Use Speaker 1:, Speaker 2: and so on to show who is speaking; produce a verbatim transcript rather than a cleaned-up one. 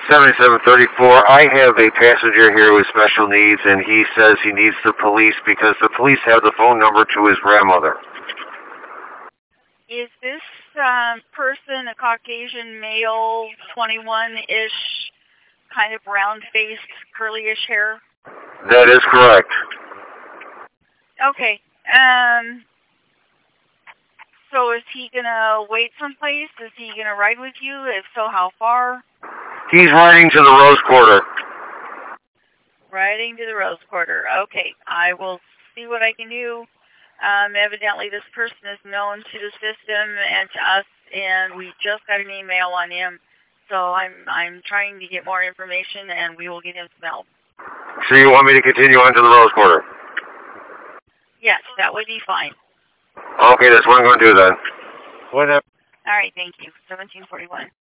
Speaker 1: seventy-seven thirty-four. I have a passenger here with special needs, and he says he needs the police because the police have the phone number to his grandmother.
Speaker 2: Is this um, person a Caucasian male, twenty-one-ish, kind of brown-faced, curly-ish hair?
Speaker 1: That is correct.
Speaker 2: Okay. Um. So is he going to wait someplace? Is he going to ride with you? If so, how far?
Speaker 1: He's riding to the Rose Quarter.
Speaker 2: Riding to the Rose Quarter. Okay. I will see what I can do. Um, evidently, this person is known to the system and to us, and we just got an email on him. So I'm I'm trying to get more information, and we will get him some help.
Speaker 1: So you want me to continue on to the Rose Quarter?
Speaker 2: Yes, that would be fine.
Speaker 1: Okay, that's what I'm going to do then. Whatever.
Speaker 2: All right, thank you. seventeen forty-one.